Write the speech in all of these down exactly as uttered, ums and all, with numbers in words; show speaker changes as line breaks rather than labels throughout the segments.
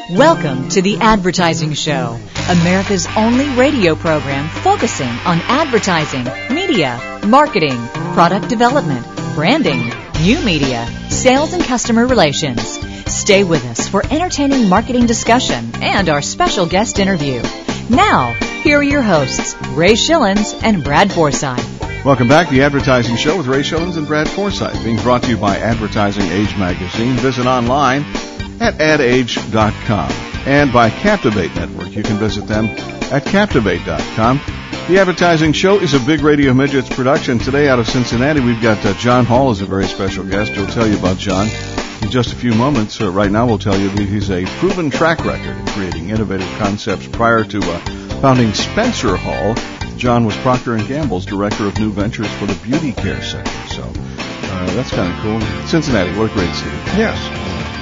Welcome to The Advertising Show, America's only radio program focusing on advertising, media, marketing, product development, branding, new media, sales, and customer relations. Stay with us for entertaining marketing discussion and our special guest interview. Now, here are your hosts, Ray Schillens and Brad Forsythe.
Welcome back to The Advertising Show with Ray Schillens and Brad Forsythe, being brought to you by Advertising Age Magazine. Visit online at ad age dot com and by Captivate Network. You can visit them at captivate dot com. The Advertising Show is a Big Radio Midgets production. Today out of Cincinnati, we've got uh, John Hall as a very special guest. We'll tell you about John in just a few moments. Uh, right now, we'll tell you that he's a proven track record in creating innovative concepts. Prior to uh, founding Spencer Hall, John was Procter and Gamble's Director of New Ventures for the beauty care sector. So uh, that's kind of cool. Cincinnati, what a great city.
Yes.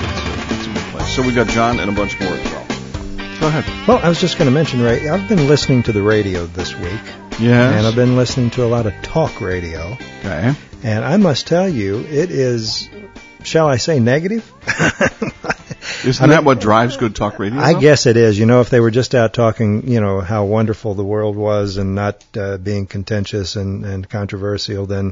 So we got John and a bunch more as well. Go ahead.
Well, I was just going to mention, Ray, I've been listening to the radio this week.
Yes.
And I've been listening to a lot of talk radio.
Okay.
And I must tell you, it is, shall I say, negative?
Isn't
I mean,
that what drives good talk radio?
I guess it is. You know, if they were just out talking, you know, how wonderful the world was and not uh, being contentious and, and controversial, then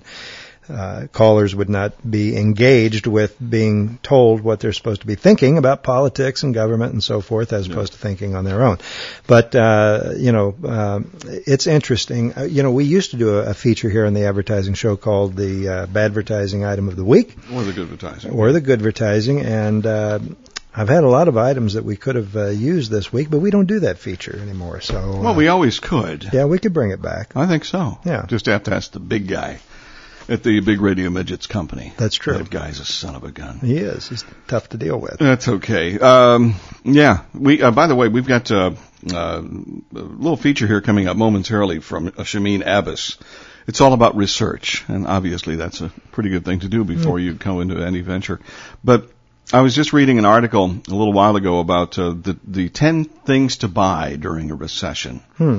Uh, callers would not be engaged with being told what they're supposed to be thinking about politics and government and so forth, as opposed yeah. to thinking on their own. But, uh, you know, uh, it's interesting. Uh, you know, we used to do a, a feature here on the Advertising Show called the uh, Badvertising Item of the Week.
Or the Goodvertising.
Or the Goodvertising. And uh, I've had a lot of items that we could have uh, used this week, but we don't do that feature anymore. So, uh,
well, we always could.
Yeah, we could bring it back.
I think so.
Yeah.
Just have to ask the big guy at the Big Radio Midgets Company.
That's true.
That guy's a son of a gun.
He is. He's tough to deal with.
That's okay. Um, yeah. We. Uh, by the way, we've got uh, uh, a little feature here coming up momentarily from uh, Shameen Abbas. It's all about research, and obviously that's a pretty good thing to do before mm. you go into any venture. But I was just reading an article a little while ago about uh, the the ten things to buy during a recession.
Hmm.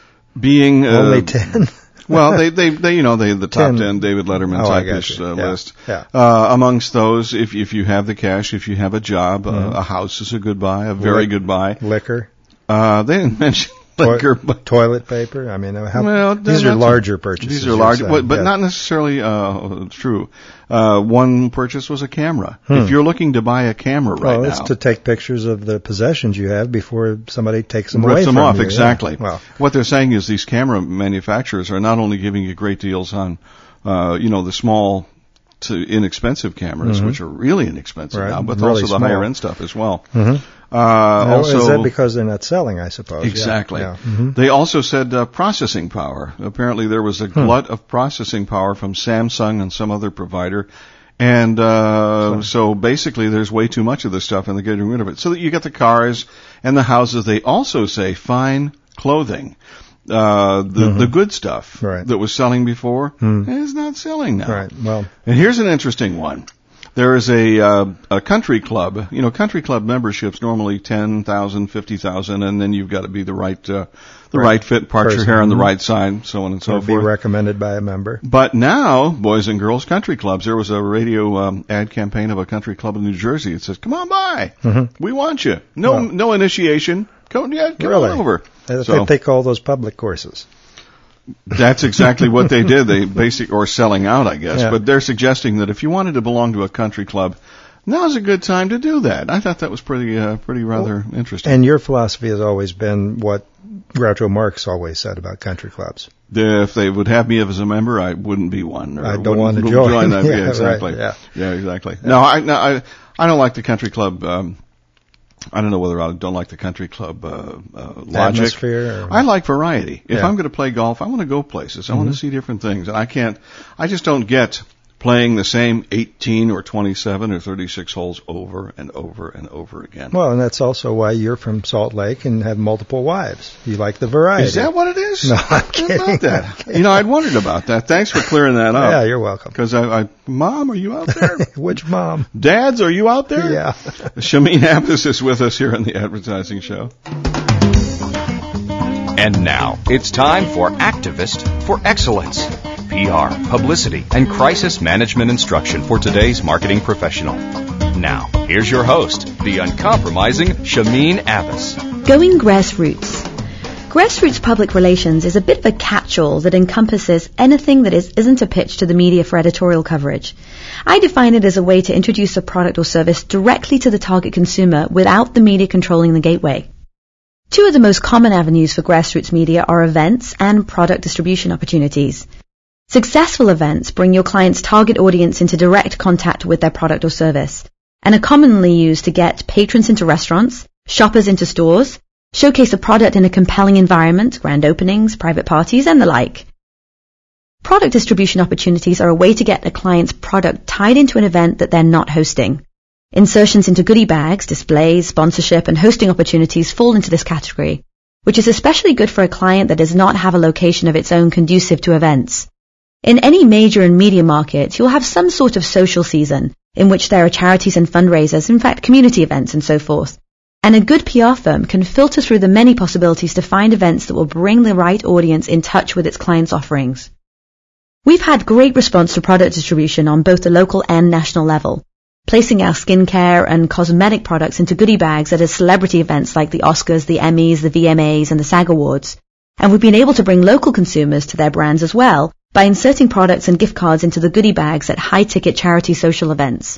Being uh,
only ten.
Well, they, they, they, you know, they, the top ten, ten David Letterman
oh,
type-ish uh,
yeah.
list.
Yeah.
Uh, amongst those, if, if you have the cash, if you have a job,
mm-hmm.
uh, a house is a good buy, a very
Lick,
good buy.
Liquor.
Uh, they didn't mention liquor, but.
Toilet paper. I mean, how,
well,
these are larger purchases.
These are larger, but, but
yeah.
not necessarily, uh, true. Uh, one purchase was a camera.
Hmm.
If you're looking to buy a camera right
well,
now.
It's to take pictures of the possessions you have before somebody takes them
rips
away
them
from
off,
you.
exactly.
Yeah. Well,
what they're saying is these camera manufacturers are not only giving you great deals on, uh, you know, the small to inexpensive cameras,
mm-hmm.
which are really inexpensive
right.
now, but
really
also the
small.
higher end stuff as well.
Mm-hmm.
Uh,
now,
also,
is that because they're not selling, I suppose?
Exactly.
Yeah. Yeah. Mm-hmm.
They also said uh, processing power. Apparently there was a
hmm.
glut of processing power from Samsung and some other provider. And uh so basically there's way too much of this stuff and they're getting rid of it. So that you get the cars and the houses. They also say fine clothing. Uh the
mm-hmm.
the good stuff
right.
that was selling before
mm.
is not selling now.
Right. Well,
and here's an interesting one. There is a uh, a country club. You know, country club memberships normally ten thousand, fifty thousand, and then you've got to be the right uh, the right, right fit, part your hair on the right side, so on and so
Would
forth.
Be recommended by a member.
But now, boys and girls country clubs. There was a radio um, ad campaign of a country club in New Jersey. It says, "Come on by,
mm-hmm.
we want you. No,
well,
no initiation. Come, yeah, come
really?
on over."
I
so,
think they call those public courses.
That's exactly what they did. They basic or selling out, I guess.
Yeah.
But they're suggesting that if you wanted to belong to a country club, now's a good time to do that. I thought that was pretty, uh, pretty rather well, interesting.
And your philosophy has always been what Groucho Marx always said about country clubs.
If they would have me as a member, I wouldn't be one. Or
I don't want to join.
join that.
yeah,
yeah, exactly.
Right, yeah.
yeah, exactly. No, I, no, I, I don't like the country club. Um, I don't know whether I don't like the country club uh, uh, logic.
Atmosphere. Or,
I like variety. If
yeah.
I'm going to play golf, I want to go places. I
mm-hmm.
want to see different things, and I can't. I just don't get playing the same eighteen or twenty-seven or thirty-six holes over and over and over again.
Well, and that's also why you're from Salt Lake and have multiple wives. You like the variety.
Is that what it is?
No, I'm kidding.
About that?
I'm kidding.
You know, I'd wondered about that. Thanks for clearing that up.
Yeah, you're welcome.
Because I, I, Mom, are you out there?
Which mom?
Dads, are you out there?
Yeah.
Shameen Abbas is with us here on the Advertising Show.
And now, it's time for Activist for Excellence. P R, publicity, and crisis management instruction for today's marketing professional. Now, here's your host, the uncompromising Shameen Abbas.
Going grassroots. Grassroots public relations is a bit of a catch-all that encompasses anything that is, isn't a pitch to the media for editorial coverage. I define it as a way to introduce a product or service directly to the target consumer without the media controlling the gateway. Two of the most common avenues for grassroots media are events and product distribution opportunities. Successful events bring your client's target audience into direct contact with their product or service, and are commonly used to get patrons into restaurants, shoppers into stores, showcase a product in a compelling environment, grand openings, private parties, and the like. Product distribution opportunities are a way to get a client's product tied into an event that they're not hosting. Insertions into goodie bags, displays, sponsorship, and hosting opportunities fall into this category, which is especially good for a client that does not have a location of its own conducive to events. In any major and media market, you'll have some sort of social season in which there are charities and fundraisers, in fact, community events and so forth. And a good P R firm can filter through the many possibilities to find events that will bring the right audience in touch with its client's offerings. We've had great response to product distribution on both the local and national level, placing our skincare and cosmetic products into goodie bags at celebrity events like the Oscars, the Emmys, the V M As, and the SAG Awards. And we've been able to bring local consumers to their brands as well by inserting products and gift cards into the goodie bags at high-ticket charity social events.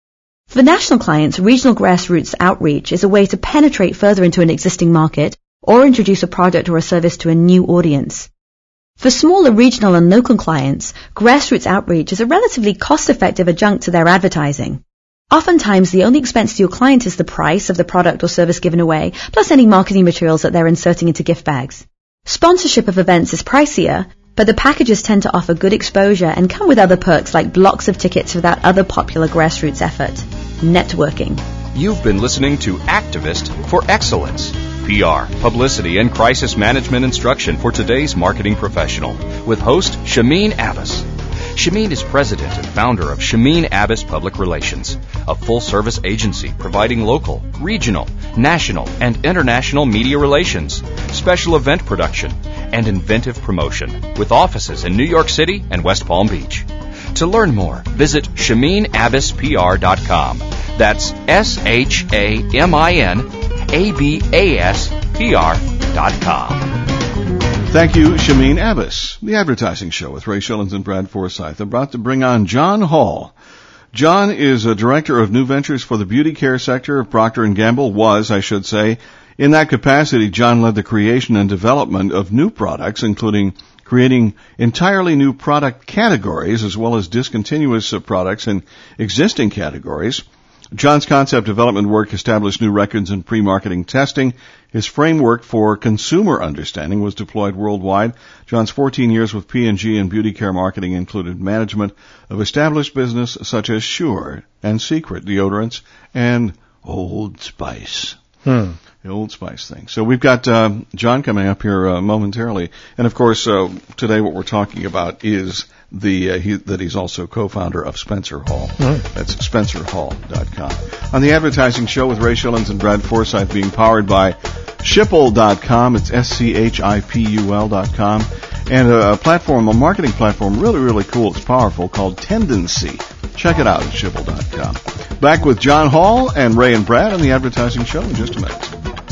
For national clients, regional grassroots outreach is a way to penetrate further into an existing market or introduce a product or a service to a new audience. For smaller regional and local clients, grassroots outreach is a relatively cost-effective adjunct to their advertising. Oftentimes, the only expense to your client is the price of the product or service given away, plus any marketing materials that they're inserting into gift bags. Sponsorship of events is pricier, but the packages tend to offer good exposure and come with other perks like blocks of tickets for that other popular grassroots effort, networking.
You've been listening to Activist for Excellence. P R, publicity, and crisis management instruction for today's marketing professional with host Shameen Abbas. Shameen is president and founder of Shameen Abbas Public Relations, a full-service agency providing local, regional, national, and international media relations, special event production, and inventive promotion, with offices in New York City and West Palm Beach. To learn more, visit shameen abbas p r dot com. That's S H A M I N A B A S P R dot com.
Thank you, Shameen Abbas. The Advertising Show with Ray Shillings and Brad Forsythe. About to bring on John Hall. John is a director of new ventures for the beauty care sector of Procter and Gamble, was, I should say. In that capacity, John led the creation and development of new products, including creating entirely new product categories as well as discontinuous products in existing categories. John's concept development work established new records in pre-marketing testing. His framework for consumer understanding was deployed worldwide. John's fourteen years with P and G in beauty care marketing included management of established business such as Sure and Secret deodorants and Old Spice.
Hmm.
The Old Spice thing. So we've got uh, John coming up here uh, momentarily. And, of course, uh, today what we're talking about is the uh, he, that he's also co-founder of Spencer Hall. Mm. That's spencer hall dot com. On the Advertising Show with Ray Shillings and Brad Forsythe, being powered by Schipul dot com. It's S C H I P U L dot com. And a, a platform, a marketing platform, really, really cool. It's powerful, called Tendency. Check it out at Schipul dot com. Back with John Hall and Ray and Brad on the Advertising Show in just a minute.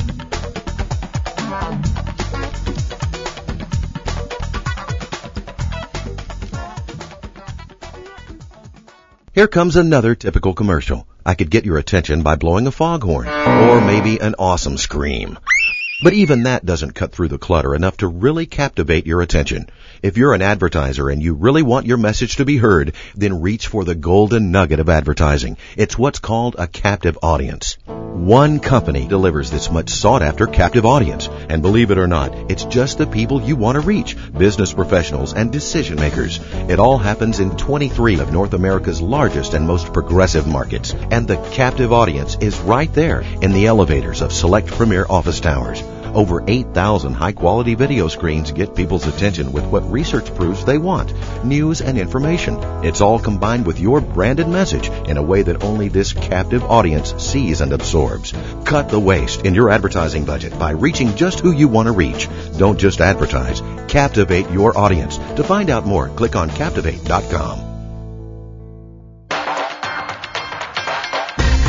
Here comes another typical commercial. I could get your attention by blowing a foghorn, or maybe an awesome scream. But even that doesn't cut through the clutter enough to really captivate your attention. If you're an advertiser and you really want your message to be heard, then reach for the golden nugget of advertising. It's what's called a captive audience. One company delivers this much sought-after captive audience. And believe it or not, it's just the people you want to reach, business professionals and decision makers. It all happens in twenty-three of North America's largest and most progressive markets. And the captive audience is right there in the elevators of select premier office towers. Over eight thousand high-quality video screens get people's attention with what research proves they want, news and information. It's all combined with your branded message in a way that only this captive audience sees and absorbs. Cut the waste in your advertising budget by reaching just who you want to reach. Don't just advertise. Captivate your audience. To find out more, click on captivate dot com.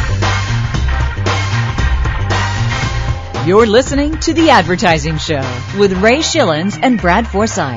You're listening to The Advertising Show with Ray Schillens and Brad Forsythe.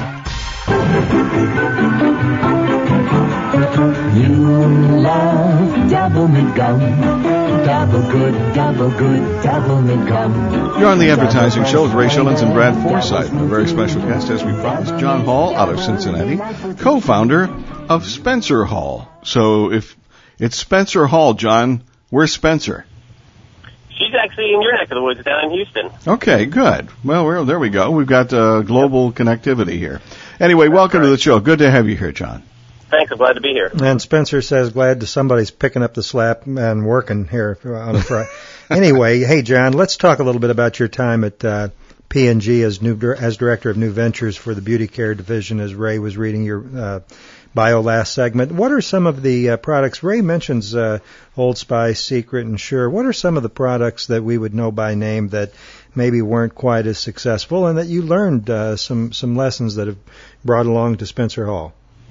You love Doublemint gum. Double good, double good, Doublemint gum.
You're on The Advertising Show with Ray Schillens and Brad Forsythe. A very special guest, as we promised, John Hall out of Cincinnati, co-founder of Spencer Hall. So if it's Spencer Hall, John, where's Spencer?
She's actually in your neck of the woods down in Houston.
Okay, good. Well, we're, there we go. We've got uh, global yep. connectivity here. Anyway, That's welcome right. to the show. Good to have you here, John.
Thanks. I'm glad to be here.
And Spencer says, glad to somebody's picking up the slap and working here on a Friday. Anyway, hey, John, let's talk a little bit about your time at uh, P and G as new as Director of New Ventures for the Beauty Care Division, as Ray was reading your uh, bio last segment. What are some of the uh, products? Ray mentions uh, Old Spice, Secret, and Sure. What are some of the products that we would know by name that maybe weren't quite as successful and that you learned uh, some, some lessons that have brought along to Spencer Hall?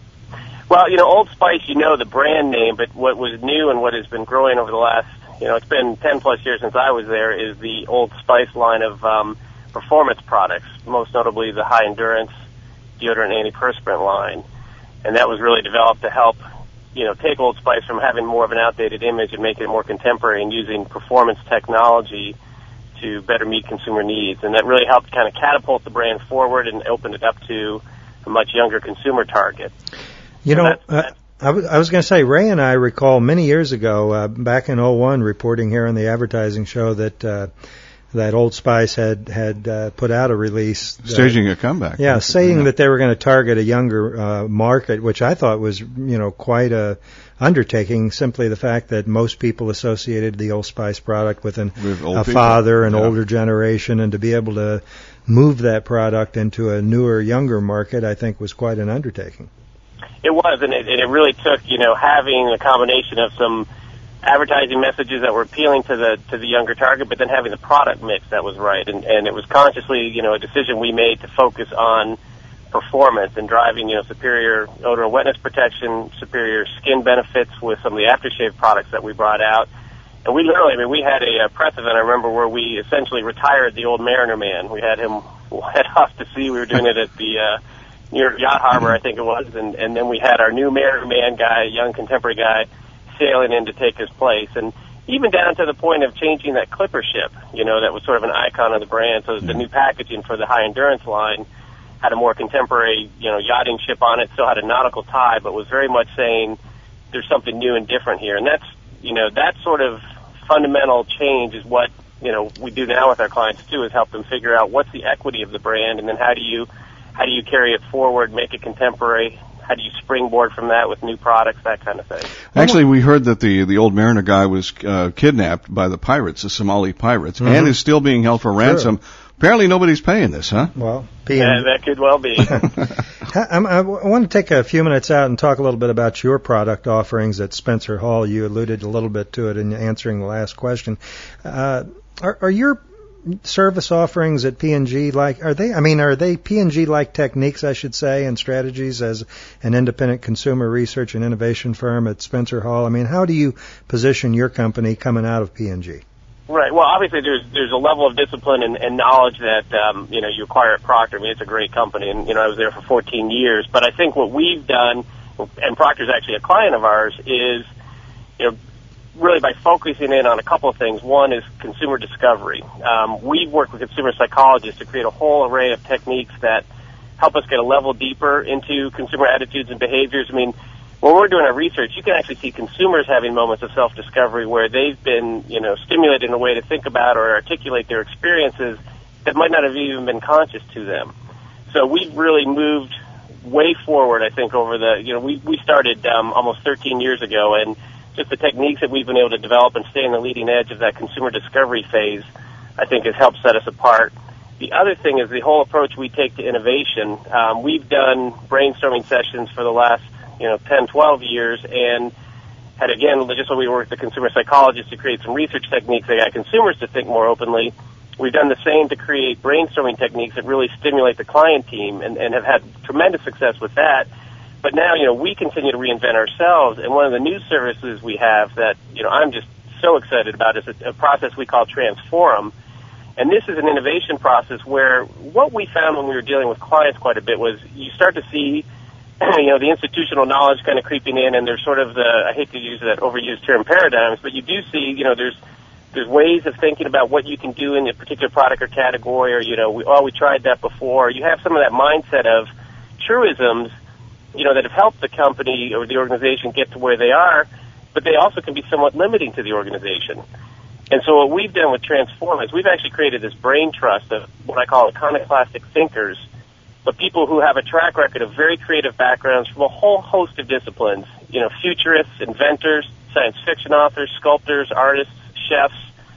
Well, you know, Old Spice, you know the brand name, but what was new and what has been growing over the last, you know, it's been ten plus years since I was there, is the Old Spice line of um, performance products, most notably the high endurance deodorant antiperspirant line. And that was really developed to help, you know, take Old Spice from having more of an outdated image and make it more contemporary and using performance technology to better meet consumer needs. And that really helped kind of catapult the brand forward and open it up to a much younger consumer target.
You
so
know,
that's, that's,
uh, I, w- I was going to say, Ray and I recall many years ago, uh, back in oh one, reporting here on the Advertising Show that uh, that Old Spice had had uh, put out a release, uh,
staging a comeback.
Yeah, saying yeah. that they were going to target a younger uh, market, which I thought was, you know, quite a undertaking. Simply the fact that most people associated the Old Spice product with an,
with
a father, an yeah. older generation, and to be able to move that product into a newer, younger market, I think was quite an undertaking.
It was, and it, and it really took, you know, having a combination of some advertising messages that were appealing to the to the younger target, but then having the product mix that was right. And, and it was consciously, you know, a decision we made to focus on performance and driving, you know, superior odor and wetness protection, superior skin benefits with some of the aftershave products that we brought out. And we literally, I mean, we had a, a press event, I remember, where we essentially retired the old Mariner Man. We had him head off to sea. We were doing it at the uh, New York Yacht Harbor, I think it was, and, and then we had our new Mariner Man guy, young contemporary guy, sailing in to take his place. And even down to the point of changing that clipper ship, you know, that was sort of an icon of the brand. So the new packaging for the high endurance line had a more contemporary, you know, yachting ship on it, still had a nautical tie, but was very much saying there's something new and different here. And that's, you know, that sort of fundamental change is what, you know, we do now with our clients too, is help them figure out what's the equity of the brand, and then how do you how do you carry it forward, make it contemporary. How do you springboard from that with new products, that kind of thing?
Actually, we heard that the the old Mariner guy was uh, kidnapped by the pirates, the Somali pirates, mm-hmm. and is still being held for ransom.
Sure.
Apparently, nobody's paying this, huh?
Well,
yeah, that could well be.
I, I want to take a few minutes out and talk a little bit about your product offerings at Spencer Hall. You alluded a little bit to it in answering the last question. Uh, are, are your service offerings at P and G like, are they, I mean, are they P and G like techniques, I should say, and strategies as an independent consumer research and innovation firm at Spencer Hall? I mean, how do you position your company coming out of P and G?
Right. Well, obviously there's there's a level of discipline and, and knowledge that, um, you know, you acquire at Procter. I mean, it's a great company, and, you know, I was there for fourteen years. But I think what we've done, and Procter's actually a client of ours, is, you know, really by focusing in on a couple of things. One is consumer discovery. Um, we've worked with consumer psychologists to create a whole array of techniques that help us get a level deeper into consumer attitudes and behaviors. I mean, when we're doing our research, you can actually see consumers having moments of self-discovery where they've been, you know, stimulated in a way to think about or articulate their experiences that might not have even been conscious to them. So we've really moved way forward, I think, over the, you know, we, we started um, almost thirteen years ago, and just the techniques that we've been able to develop and stay on the leading edge of that consumer discovery phase, I think, has helped set us apart. The other thing is the whole approach we take to innovation. Um, we've done brainstorming sessions for the last, you know, ten, twelve years, and had, again, just when we worked with the consumer psychologists to create some research techniques that got consumers to think more openly, we've done the same to create brainstorming techniques that really stimulate the client team, and, and have had tremendous success with that. But now, you know, we continue to reinvent ourselves, and one of the new services we have that, you know, I'm just so excited about is a, a process we call Transforum. And this is an innovation process where what we found when we were dealing with clients quite a bit was you start to see, you know, the institutional knowledge kind of creeping in, and there's sort of the, I hate to use that overused term, paradigms, but you do see, you know, there's there's ways of thinking about what you can do in a particular product or category, or, you know, we, oh, we tried that before. You have some of that mindset of truisms, you know, that have helped the company or the organization get to where they are, but they also can be somewhat limiting to the organization. And so what we've done with Transform is we've actually created this brain trust of what I call iconoclastic thinkers, but people who have a track record of very creative backgrounds from a whole host of disciplines, you know, futurists, inventors, science fiction authors, sculptors, artists, chefs,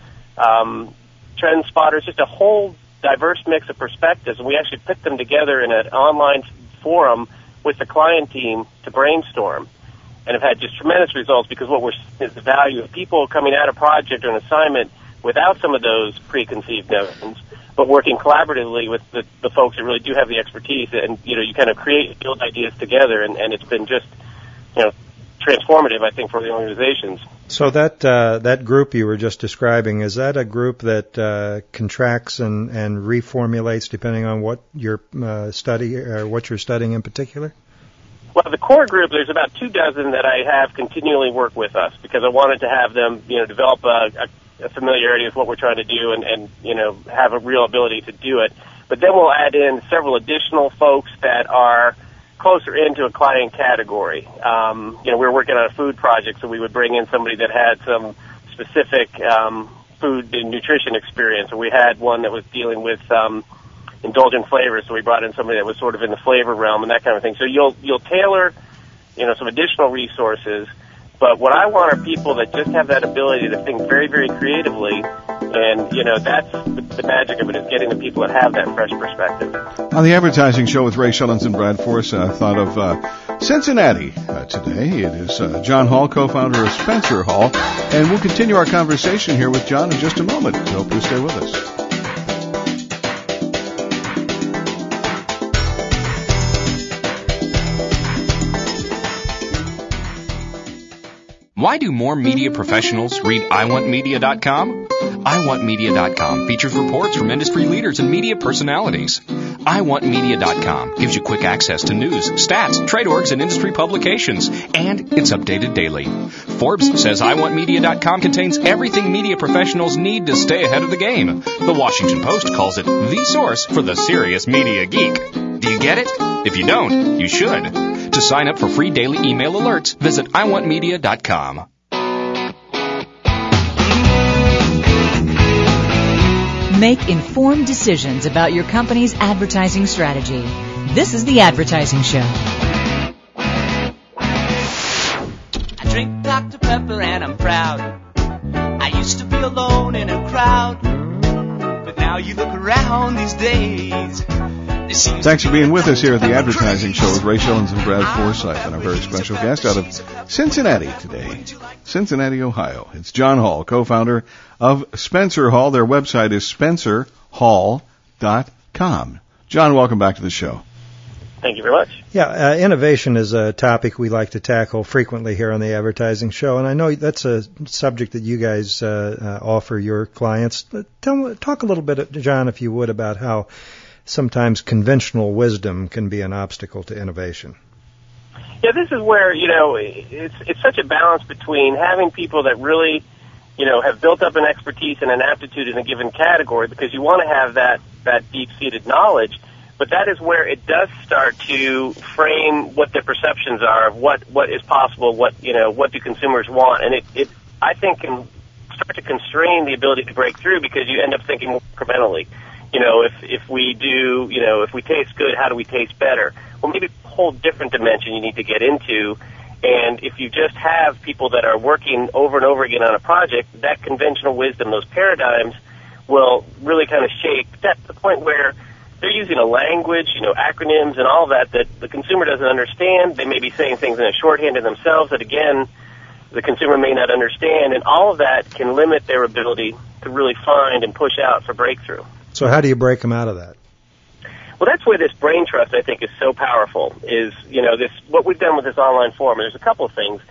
um, trend spotters, just a whole diverse mix of perspectives. And we actually put them together in an online forum with the client team to brainstorm, and have had just tremendous results, because what we're seeing is the value of people coming out of a project or an assignment without some of those preconceived notions, but working collaboratively with the, the folks that really do have the expertise, and, you know, you kind of create, build ideas together, and, and it's been just, you know, transformative, I think, for the organizations.
So that uh, that group you were just describing, is that a group that uh, contracts and, and reformulates depending on what your uh, study or what you're studying in particular?
Well, the core group, there's about two dozen that I have continually work with us, because I wanted to have them, you know, develop a, a, a familiarity with what we're trying to do, and, and, you know, have a real ability to do it. But then we'll add in several additional folks that are closer into a client category. Um, you know, we were working on a food project, so we would bring in somebody that had some specific um, food and nutrition experience. Or we had one that was dealing with um, indulgent flavors, so we brought in somebody that was sort of in the flavor realm and that kind of thing. So you'll you'll tailor, you know, some additional resources. But what I want are people that just have that ability to think very, very creatively. And, you know, that's the, the magic of it, is getting the people that have that fresh perspective.
On the Advertising Show with Ray Shillings and Brad Force, I thought of uh, Cincinnati uh, today. It is uh, John Hall, co-founder of Spencer Hall. And we'll continue our conversation here with John in just a moment. So please stay with us.
Why do more media professionals read I Want Media dot com? I Want Media dot com features reports from industry leaders and media personalities. I Want Media dot com gives you quick access to news, stats, trade orgs, and industry publications, and it's updated daily. Forbes says I Want Media dot com contains everything media professionals need to stay ahead of the game. The Washington Post calls it the source for the serious media geek. Do you get it? If you don't, you should. To sign up for free daily email alerts, visit I Want Media dot com.
Make informed decisions about your company's advertising strategy. This is The Advertising Show.
I drink Doctor Pepper and I'm proud. I used to be alone in a crowd, but now you look around these days.
Thanks for being with us here at the Advertising Show with Ray Shillings and Brad Forsythe, and our very special guest out of Cincinnati today, Cincinnati, Ohio. It's John Hall, co-founder of Spencer Hall. Their website is spencer hall dot com. John, welcome back to the show.
Thank you very much.
Yeah, uh, innovation is a topic we like to tackle frequently here on the Advertising Show, and I know that's a subject that you guys uh, uh, offer your clients. Tell, talk a little bit, John, if you would, about how sometimes conventional wisdom can be an obstacle to innovation.
Yeah, this is where, you know, it's it's such a balance between having people that really, you know, have built up an expertise and an aptitude in a given category, because you want to have that, that deep-seated knowledge, but that is where it does start to frame what their perceptions are of what, what is possible, what, you know, what do consumers want, and it, it, I think, can start to constrain the ability to break through, because you end up thinking more incrementally. You know, if if we do, you know, if we taste good, how do we taste better? Well, maybe a whole different dimension you need to get into. And if you just have people that are working over and over again on a project, that conventional wisdom, those paradigms, will really kind of shake. That's the point where they're using a language, you know, acronyms and all that, that the consumer doesn't understand. They may be saying things in a shorthand to themselves that, again, the consumer may not understand. And all of that can limit their ability to really find and push out for breakthrough.
So how do you break them out of that?
Well, that's where this brain trust, I think, is so powerful, is, you know, this, what we've done with this online forum. There's a couple of things.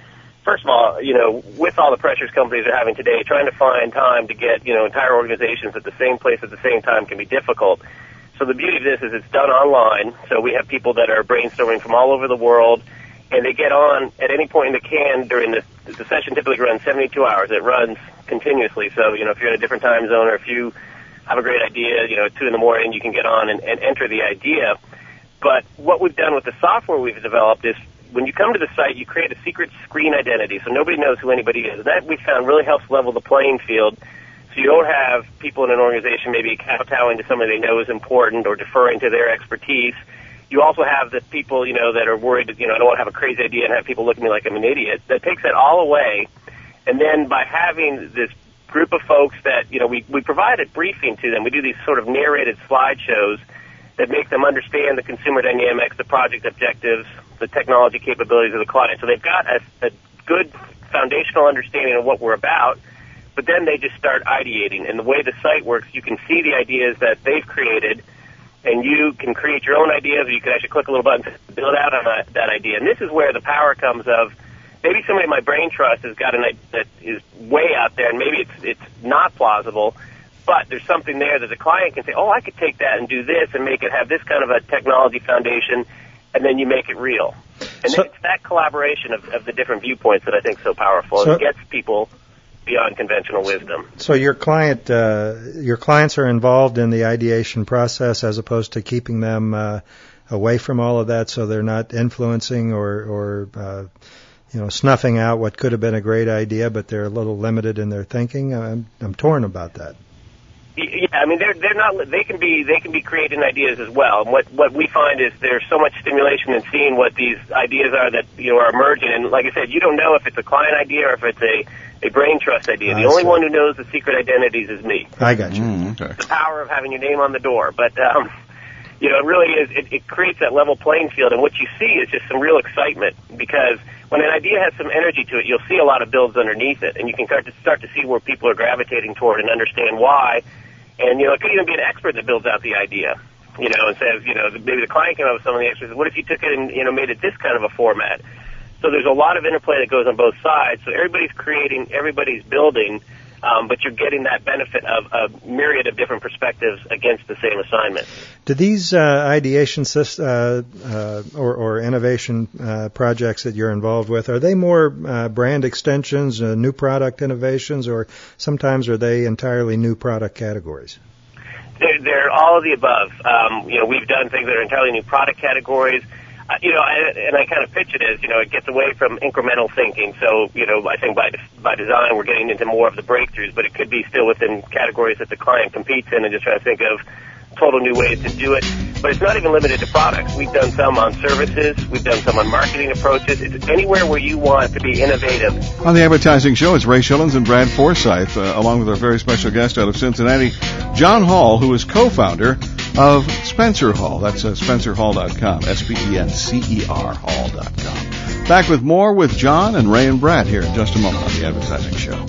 first of all, you know, with all the pressures companies are having today, trying to find time to get, you know, entire organizations at the same place at the same time can be difficult. So the beauty of this is it's done online. So we have people that are brainstorming from all over the world, and they get on at any point in the can during this. The session typically runs seventy-two hours. It runs continuously. So, you know, if you're in a different time zone or if you have a great idea, you know, at two in the morning, you can get on and, and enter the idea. But what we've done with the software we've developed is when you come to the site, you create a secret screen identity so nobody knows who anybody is. And that we found really helps level the playing field. So you don't have people in an organization maybe kowtowing to somebody they know is important or deferring to their expertise. You also have the people, you know, that are worried that, you know, I don't want to have a crazy idea and have people look at me like I'm an idiot. That takes that all away. And then by having this group of folks that, you know, we, we provide a briefing to them. We do these sort of narrated slideshows that make them understand the consumer dynamics, the project objectives, the technology capabilities of the client. So they've got a, a good foundational understanding of what we're about, but then they just start ideating. And the way the site works, you can see the ideas that they've created, and you can create your own ideas, or you can actually click a little button to build out on a, that idea. And this is where the power comes of maybe somebody in my brain trust has got an idea that is way out there, and maybe it's it's not plausible, but there's something there that the client can say, oh, I could take that and do this and make it have this kind of a technology foundation, and then you make it real. And so, it's that collaboration of, of the different viewpoints that I think is so powerful. So, it gets people beyond conventional wisdom.
So your client, uh, your clients are involved in the ideation process as opposed to keeping them uh, away from all of that, so they're not influencing or, or uh, you know, snuffing out what could have been a great idea, but they're a little limited in their thinking. I'm, I'm torn about that.
Yeah, I mean, they're they're not. They can be they can be creating ideas as well. And what what we find is there's so much stimulation in seeing what these ideas are that you know are emerging. And like I said, you don't know if it's a client idea or if it's a a brain trust idea. The I only see. one who knows the secret identities is me.
I got you.
Mm, okay.
The power of having your name on the door, but um, you know, it really is. It, it creates that level playing field, and what you see is just some real excitement because when an idea has some energy to it, you'll see a lot of builds underneath it, and you can start to start to see where people are gravitating toward and understand why. And, you know, it could even be an expert that builds out the idea, you know, and says, you know, maybe the client came up with some of the experts. What if you took it and, you know, made it this kind of a format? So there's a lot of interplay that goes on both sides. So everybody's creating, everybody's building, um, but you're getting that benefit of a myriad of different perspectives against the same assignment.
Do these uh, ideation uh, uh, or, or innovation uh, projects that you're involved with, are they more uh, brand extensions, uh, new product innovations, or sometimes are they entirely new product categories?
They're, they're all of the above. Um, you know, we've done things that are entirely new product categories. Uh, you know, I, and I kind of pitch it as, you know, it gets away from incremental thinking. So, you know, I think by by design we're getting into more of the breakthroughs, but it could be still within categories that the client competes in and just trying to think of total new ways to do it. But it's not even limited to products. We've done some on services. We've done some on marketing approaches. It's anywhere where you want to be innovative.
On the Advertising Show, it's Ray Shillings and Brad Forsythe, uh, along with our very special guest out of Cincinnati, John Hall, who is co-founder of Spencer Hall. That's uh, spencer hall dot com, S P E N C E R hall dot com. Back with more with John and Ray and Brad here in just a moment on the Advertising Show.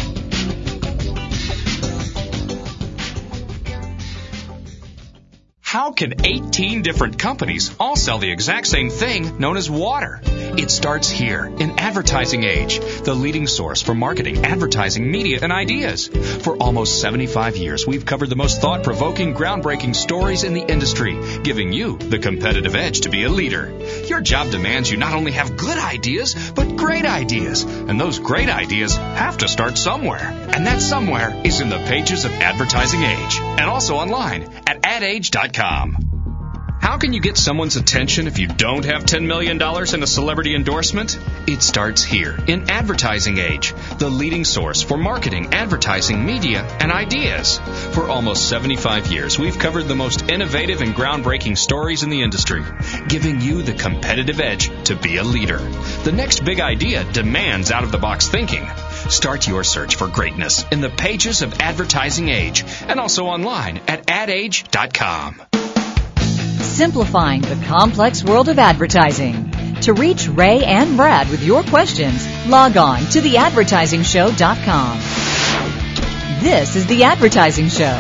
How can eighteen different companies all sell the exact same thing known as water? It starts here in Advertising Age, the leading source for marketing, advertising, media, and ideas. For almost seventy-five years, we've covered the most thought-provoking, groundbreaking stories in the industry, giving you the competitive edge to be a leader. Your job demands you not only have good ideas, but great ideas. And those great ideas have to start somewhere. And that somewhere is in the pages of Advertising Age, and also online at ad age dot com. How can you get someone's attention if you don't have ten million dollars in a celebrity endorsement? It starts here in Advertising Age, the leading source for marketing, advertising, media, and ideas. For almost seventy-five years, we've covered the most innovative and groundbreaking stories in the industry, giving you the competitive edge to be a leader. The next big idea demands out-of-the-box thinking. Start your search for greatness in the pages of Advertising Age and also online at ad age dot com.
Simplifying the complex world of advertising. To reach Ray and Brad with your questions, log on to the advertising show dot com. This is The Advertising Show.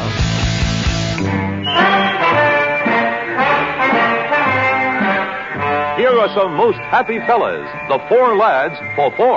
Here are some most happy fellas, the four lads for Ford.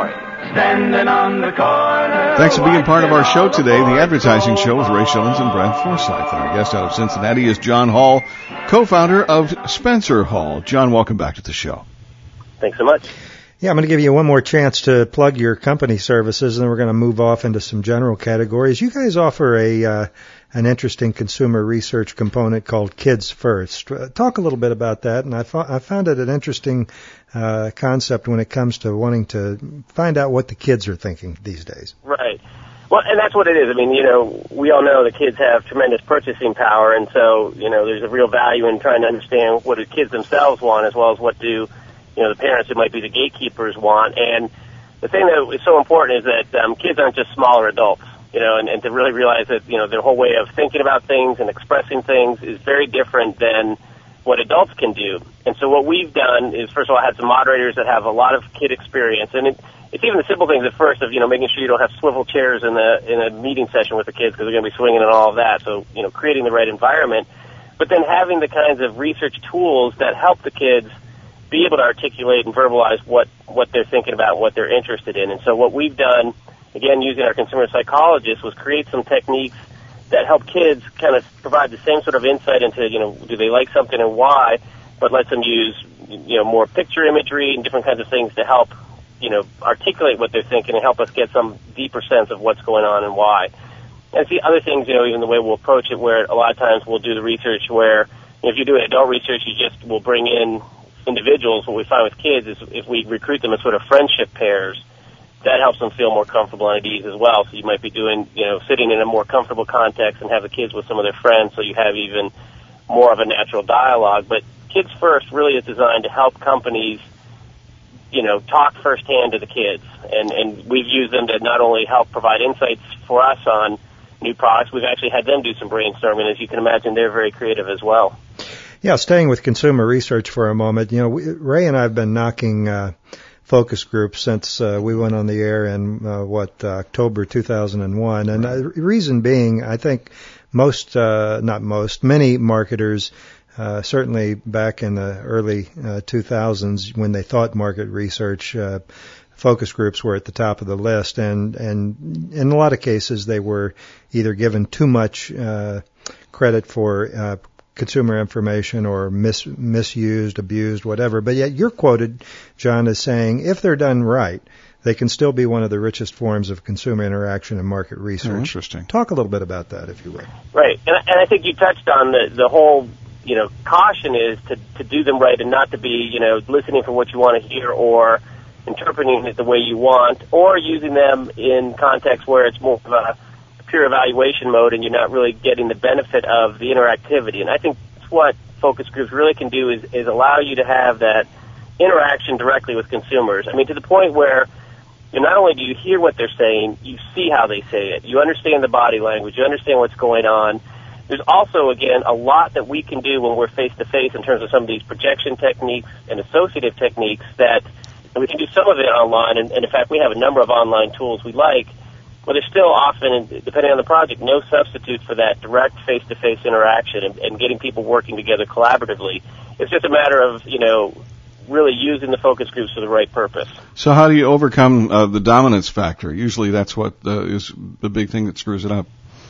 standing on the corner.
Thanks for being part of our show today, The Advertising Show with Ray Shillings and Brad Forsythe. And our guest out of Cincinnati is John Hall, co-founder of Spencer Hall. John, welcome back to the show.
Thanks so much.
Yeah, I'm going to give you one more chance to plug your company services, and then we're going to move off into some general categories. You guys offer a uh, an interesting consumer research component called Kids First. Uh, talk a little bit about that, and I, fo- I found it an interesting uh, concept when it comes to wanting to find out what the kids are thinking these days.
Right. Well, and that's what it is. I mean, you know, we all know the kids have tremendous purchasing power, and so, you know, there's a real value in trying to understand what the kids themselves want as well as what do you know, the parents who might be the gatekeepers want. And the thing that is so important is that um, kids aren't just smaller adults, you know, and, and to really realize that, you know, their whole way of thinking about things and expressing things is very different than what adults can do. And so what we've done is, first of all, had some moderators that have a lot of kid experience. And it, it's even the simple things at first of, you know, making sure you don't have swivel chairs in the in a meeting session with the kids because they're going to be swinging and all of that. So, you know, creating the right environment. But then having the kinds of research tools that help the kids be able to articulate and verbalize what, what they're thinking about, what they're interested in. And so what we've done, again, using our consumer psychologists, was create some techniques that help kids kind of provide the same sort of insight into, you know, do they like something and why, but lets them use, you know, more picture imagery and different kinds of things to help, you know, articulate what they're thinking and help us get some deeper sense of what's going on and why. And see other things, you know, even the way we'll approach it, where a lot of times we'll do the research where, you know, if you're doing adult research, you just will bring in individuals. What we find with kids is if we recruit them as sort of friendship pairs, that helps them feel more comfortable and at ease as well. So you might be doing, you know, sitting in a more comfortable context and have the kids with some of their friends, so you have even more of a natural dialogue. But Kids First really is designed to help companies, you know, talk firsthand to the kids. And, and we've used them to not only help provide insights for us on new products, we've actually had them do some brainstorming. As you can imagine, they're very creative as well.
Yeah, staying with consumer research for a moment, you know, we, Ray and I have been knocking uh, focus groups since uh, we went on the air in, uh, what, uh, October two thousand one. And the reason being, I think most, uh, not most, many marketers, uh, certainly back in the early uh, two thousands when they thought market research, uh, focus groups were at the top of the list. And, and in a lot of cases, they were either given too much uh, credit for uh consumer information or mis- misused, abused, whatever. But yet you're quoted, John, as saying if they're done right, they can still be one of the richest forms of consumer interaction and market research.
Oh, interesting.
Talk a little bit about that, if you would.
Right. And, and I think you touched on the, the whole, you know, caution is to, to do them right and not to be, you know, listening for what you want to hear or interpreting it the way you want or using them in context where it's more of a pure evaluation mode and you're not really getting the benefit of the interactivity. And I think that's what focus groups really can do is, is allow you to have that interaction directly with consumers. I mean, to the point where you know, not only do you hear what they're saying, you see how they say it. You understand the body language. You understand what's going on. There's also, again, a lot that we can do when we're face-to-face in terms of some of these projection techniques and associative techniques that and we can do some of it online. And, and, in fact, we have a number of online tools we like. But there's still often, depending on the project, no substitute for that direct face-to-face interaction and, and getting people working together collaboratively. It's just a matter of, you know, really using the focus groups for the right purpose. So
how do you overcome uh, the dominance factor? Usually that's what uh, is the big thing that screws it up,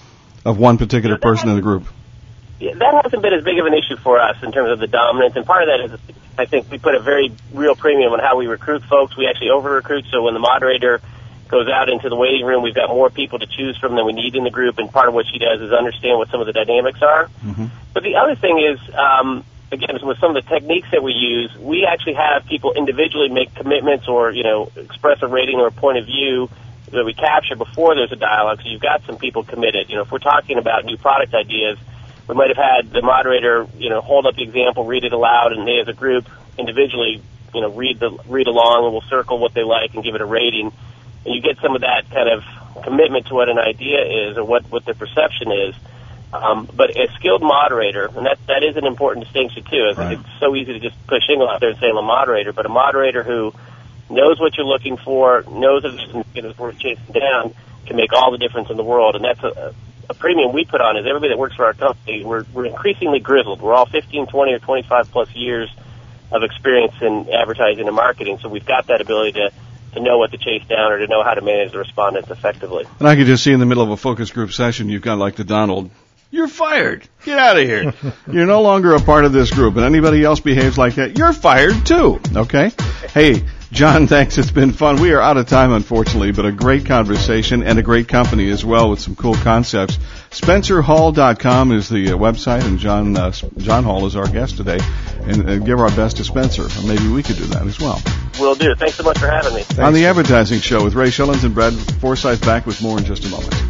of one particular you know, person in the group.
Yeah, that hasn't been as big of an issue for us in terms of the dominance, and part of that is I think we put a very real premium on how we recruit folks. We actually over-recruit, so when the moderator goes out into the waiting room, we've got more people to choose from than we need in the group, and part of what she does is understand what some of the dynamics are.
Mm-hmm.
But the other thing is, um, again, with some of the techniques that we use, we actually have people individually make commitments or, you know, express a rating or a point of view that we capture before there's a dialogue, so you've got some people committed. You know, if we're talking about new product ideas, we might have had the moderator, you know, hold up the example, read it aloud, and they as a group individually, you know, read the read along, and we'll circle what they like and give it a rating. And you get some of that kind of commitment to what an idea is or what, what the perception is. Um, but a skilled moderator, and that that is an important distinction too.
Right.
It's so easy to just push Ingle out there and say I'm a moderator, but a moderator who knows what you're looking for, knows if it's worth chasing down, can make all the difference in the world. And that's a, a premium we put on is everybody that works for our company, we're, we're increasingly grizzled. We're all fifteen, twenty, or twenty-five plus years of experience in advertising and marketing, so we've got that ability to to know what to chase down or to know how to manage the respondents effectively.
And I could just see in the middle of a focus group session, you've got like the Donald, you're fired. Get out of here. You're no longer a part of this group. And anybody else behaves like that, you're fired too. Okay? Hey, John, thanks. It's been fun. We are out of time, unfortunately, but a great conversation and a great company as well with some cool concepts. Spencer Hall dot com is the uh, website, and John uh, John Hall is our guest today. And uh, give our best to Spencer. Or maybe we could do that as well.
Will do. Thanks so much for having me.
Thanks. On the Advertising Show with Ray Shillings and Brad Forsythe, back with more in just a moment.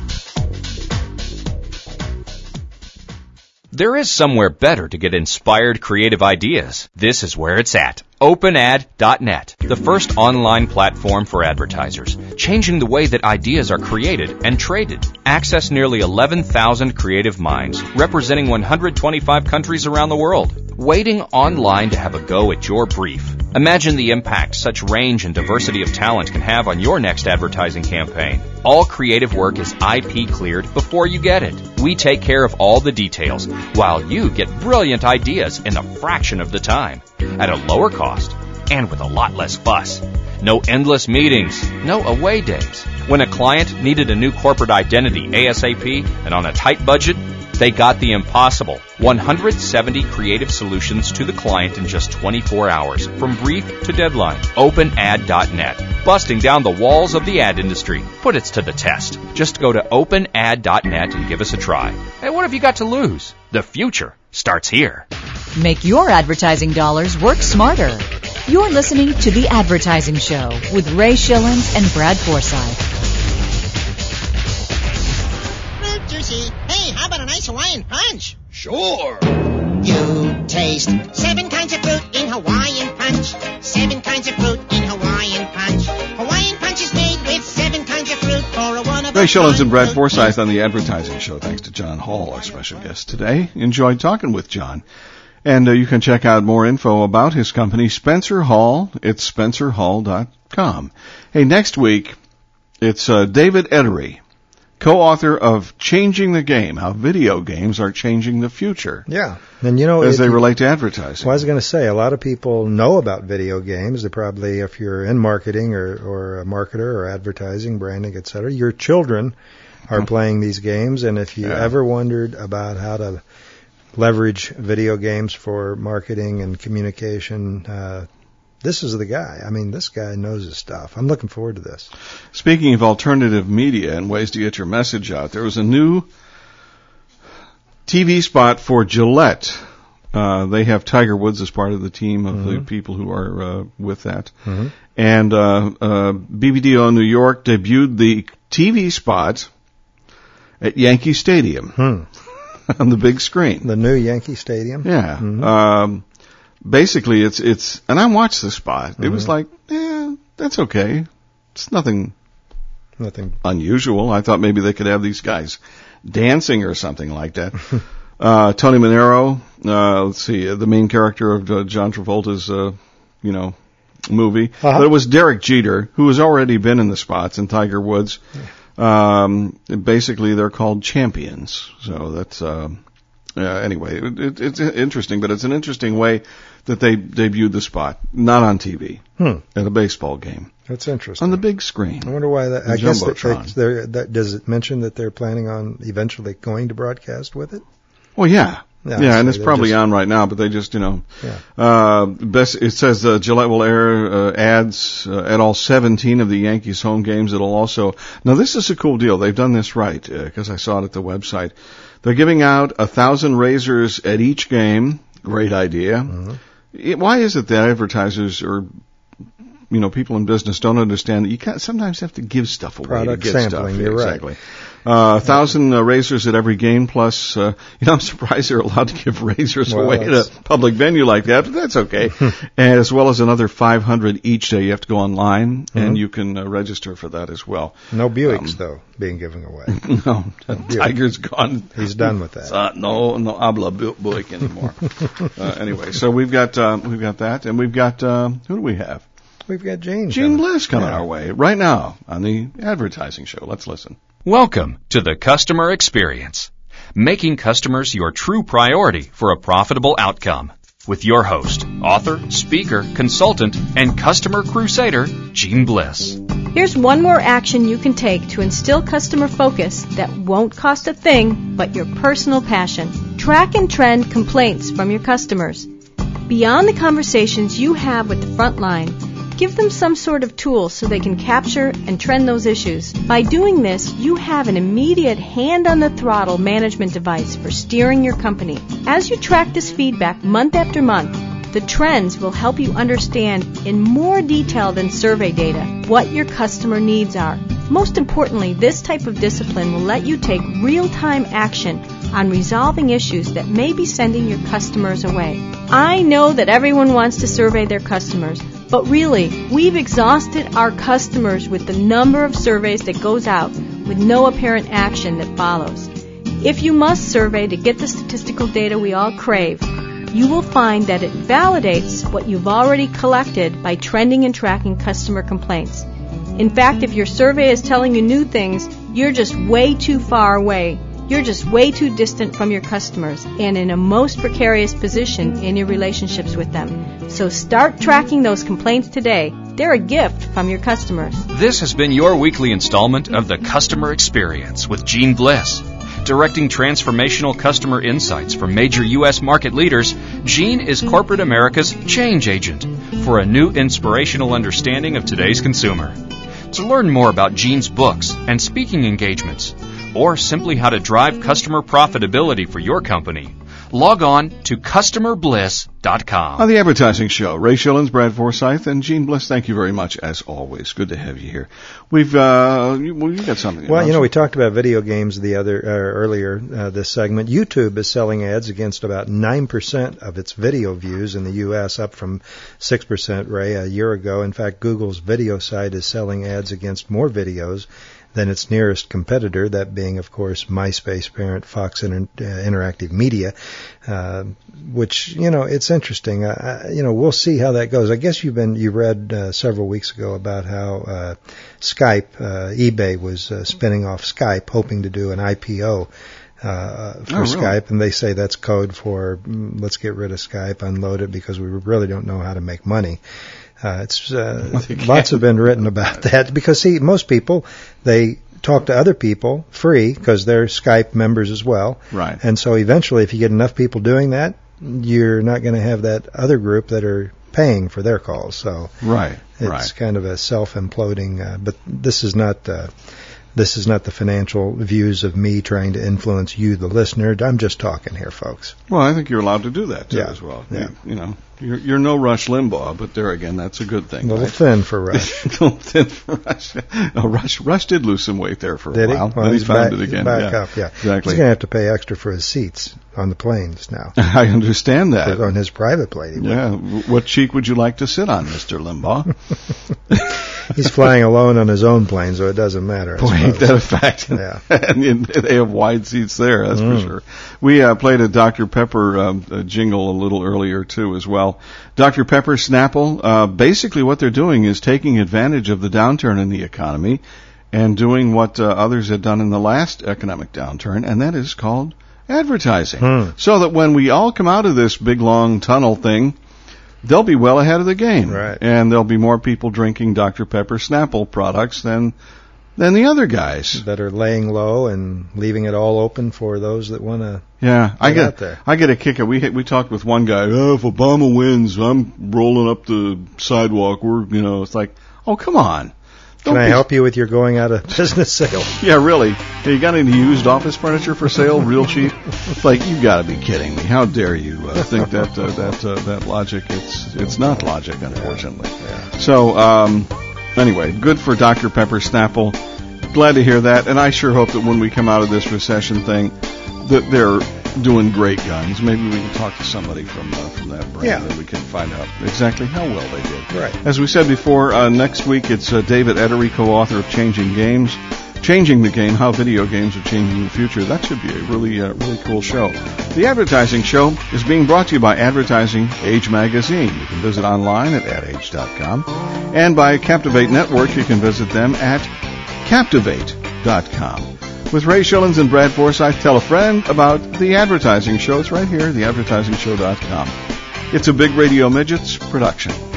There is somewhere better to get inspired creative ideas. This is where it's at. Open Ad dot net, the first online platform for advertisers, changing the way that ideas are created and traded. Access nearly eleven thousand creative minds, representing one hundred twenty-five countries around the world, waiting online to have a go at your brief. Imagine the impact such range and diversity of talent can have on your next advertising campaign. All creative work is I P cleared before you get it. We take care of all the details, while you get brilliant ideas in a fraction of the time, at a lower cost, and with a lot less fuss. No endless meetings, no away days. When a client needed a new corporate identity ASAP and on a tight budget, they got the impossible. one hundred seventy creative solutions to the client in just twenty-four hours, from brief to deadline. Open Ad dot net, busting down the walls of the ad industry. Put it to the test. Just go to Open Ad dot net and give us a try. Hey, what have you got to lose? The future starts here.
Make your advertising dollars work smarter. You're listening to The Advertising Show with Ray Shillings and Brad Forsythe.
Fruit juicy. Hey, how about a nice Hawaiian punch?
Sure.
You taste seven kinds of fruit in Hawaiian punch. Seven kinds of fruit in Hawaiian punch. Hawaiian punch is made with seven kinds of fruit for a one of
Ray Shillings and Brad Forsythe on The Advertising Show. Thanks to John Hall, our special guest today. Enjoyed talking with John. And uh, you can check out more info about his company, Spencer Hall. It's spencer hall dot com. Hey, next week, it's uh, David Edery, co-author of Changing the Game, How Video Games Are Changing the Future.
Yeah. And you know,
as
it,
they relate to advertising.
Well, I was going to say, a lot of people know about video games. They probably, if you're in marketing or, or a marketer or advertising, branding, et cetera, your children are playing these games. And if you
Yeah.
ever wondered about how to leverage video games for marketing and communication, uh, this is the guy. I mean, this guy knows his stuff. I'm looking forward to this.
Speaking of alternative media and ways to get your message out, there was a new T V spot for Gillette. Uh, they have Tiger Woods as part of the team of mm-hmm. the people who are uh, with that.
Mm-hmm.
And uh, uh, B B D O New York debuted the T V spot at Yankee Stadium.
Hmm.
On the big screen.
The new Yankee Stadium?
Yeah.
Mm-hmm.
Um, basically, it's, it's, and I watched the spot.
Mm-hmm.
It was like, eh, that's okay. It's nothing,
nothing
unusual. I thought maybe they could have these guys dancing or something like that. uh, Tony Manero, uh, let's see, uh, the main character of uh, John Travolta's, uh, you know, movie.
Uh-huh.
But it was Derek Jeter, who has already been in the spots, and Tiger Woods.
Yeah.
Um, basically, they're called champions. So that's, uh, uh, anyway, it, it, it's interesting, but it's an interesting way that they debuted the spot, not on T V,
hmm.
at a baseball game.
That's interesting.
On the big screen.
I wonder why that,
the
I guess that,
Jumbotron.
they, they're, that, does it mention that they're planning on eventually going to broadcast with it?
Well, yeah.
Yeah,
yeah,
so
and it's probably
just,
on right now, but they just, you know,
yeah.
uh, best, it says uh, Gillette will air uh, ads uh, at all seventeen of the Yankees home games. It'll also, now this is a cool deal. They've done this right, because uh, I saw it at the website. They're giving out a thousand razors at each game. Great idea.
Mm-hmm.
It, why is it that advertisers or, you know, people in business don't understand that you can't, sometimes have to give stuff away
Product
to get
sampling,
stuff.
you're
exactly.
right.
Uh, a thousand uh, razors at every game, plus, uh, you know, I'm surprised they're allowed to give razors
well,
away at a public venue like that, but that's okay. As well as another five hundred each day. You have to go online, mm-hmm. and you can uh, register for that as well.
No Buicks,
um,
though, being given away.
No, Tiger's gone.
He's done with that.
Uh, no, no habla Bu- Buick anymore. uh, anyway, so we've got, uh, we've got that, and we've got, uh, who do we have?
We've got Gene.
Gene
coming.
Bliss coming
yeah.
our way right now on the Advertising Show. Let's listen.
Welcome to the customer experience, making customers your true priority for a profitable outcome. with your host, author, speaker, consultant, and customer crusader, Gene Bliss.
Here's one more action you can take to instill customer focus that won't cost a thing but your personal passion. Track and trend complaints from your customers. Beyond the conversations you have with the front line, give them some sort of tool so they can capture and trend those issues. By doing this, you have an immediate hand-on-the-throttle management device for steering your company. As you track this feedback month after month, the trends will help you understand in more detail than survey data what your customer needs are. Most importantly, this type of discipline will let you take real-time action on resolving issues that may be sending your customers away. I know that everyone wants to survey their customers, but really, we've exhausted our customers with the number of surveys that goes out with no apparent action that follows. If you must survey to get the statistical data we all crave, you will find that it validates what you've already collected by trending and tracking customer complaints. In fact, if your survey is telling you new things, you're just way too far away. You're just way too distant from your customers and in a most precarious position in your relationships with them. So start tracking those complaints today. They're a gift from your customers.
This has been your weekly installment of The Customer Experience with Gene Bliss. Directing transformational customer insights from major U S market leaders, Gene is corporate America's change agent for a new inspirational understanding of today's consumer. To learn more about Gene's books and speaking engagements, or simply how to drive customer profitability for your company, log on to customer bliss dot com.
On the Advertising Show, Ray Schillens, Brad Forsythe, and Gene Bliss, thank you very much, as always. Good to have you here. We've, uh, you, well, you got something.
Well, you know, we talked about video games the other, uh, earlier, uh, this segment. YouTube is selling ads against about nine percent of its video views in the U S, up from six percent, Ray, a year ago. In fact, Google's video site is selling ads against more videos than its nearest competitor, that being, of course, MySpace parent Fox Inter- uh, Interactive Media, uh, which, you know, it's interesting. Uh, you know, we'll see how that goes. I guess you've been, you read uh, several weeks ago about how uh, Skype, uh, eBay was uh, spinning off Skype, hoping to do an I P O uh, for
oh, really?
Skype, and they say that's code for mm, let's get rid of Skype, unload it, because we really don't know how to make money. Uh, it's uh, lots have been written about that, because see, most people, they talk to other people free because they're Skype members as well.
Right.
And so eventually, if you get enough people doing that, you're not going to have that other group that are paying for their calls. So
right,
it's
right.
kind of a self-imploding. Uh, but this is not. Uh, This is not the financial views of me trying to influence you, the listener. I'm just talking here, folks.
Well, I think you're allowed to do that, too,
yeah.
as well.
Yeah.
You, you know, you're, you're no Rush Limbaugh, but there again, that's a good thing.
A little
right?
thin for Rush.
a little thin for Rush. No, Rush. Rush did lose some weight there for a
did
while.
He? Well,
then
he's
he found
back,
it again.
Back
yeah.
up, yeah.
Exactly.
He's going to have to pay extra for his seats on the planes now.
I understand that.
On his private plane.
Yeah. What cheek would you like to sit on, Mister Limbaugh?
He's flying alone on his own plane, so it doesn't matter. I
Boy, ain't
suppose.
that a fact.
Yeah.
And they have wide seats there, that's
Mm.
for sure. We uh, played a Doctor Pepper um, a jingle a little earlier, too, as well. Doctor Pepper, Snapple, uh, basically what they're doing is taking advantage of the downturn in the economy and doing what uh, others had done in the last economic downturn, and that is called advertising.
Hmm.
So that when we all come out of this big, long tunnel thing, they'll be well ahead of the game.
Right.
And there'll be more people drinking Doctor Pepper Snapple products than than the other guys.
That are laying low and leaving it all open for those that want to
Yeah, I
get out
get
there.
I get a kick. We we talked with one guy. Oh, if Obama wins, I'm rolling up the sidewalk. We're you know, it's like, oh come on.
Can
Don't
I
be-
help you with your going out of business sale?
Yeah, really. Hey, you got any used office furniture for sale, real cheap? It's like, you got to be kidding me. How dare you uh, think that uh, that uh, that logic? It's it's not logic, unfortunately.
Yeah.
So um, anyway, good for Doctor Pepper Snapple. Glad to hear that, and I sure hope that when we come out of this recession thing, that they're doing great guns. Maybe we can talk to somebody from uh, from that brand,
Yeah.
and we can find out exactly how well they did.
Right.
As we said before, uh, next week it's uh, David Edery, co-author of Changing Games, Changing the Game, How Video Games Are Changing the Future. That should be a really, uh, really cool show. The Advertising Show is being brought to you by Advertising Age Magazine. You can visit online at ad age dot com. And by Captivate Network, you can visit them at captivate dot com. With Ray Schillens and Brad Forsythe, tell a friend about The Advertising Show. It's right here, the advertising show dot com. It's a Big Radio Midgets production.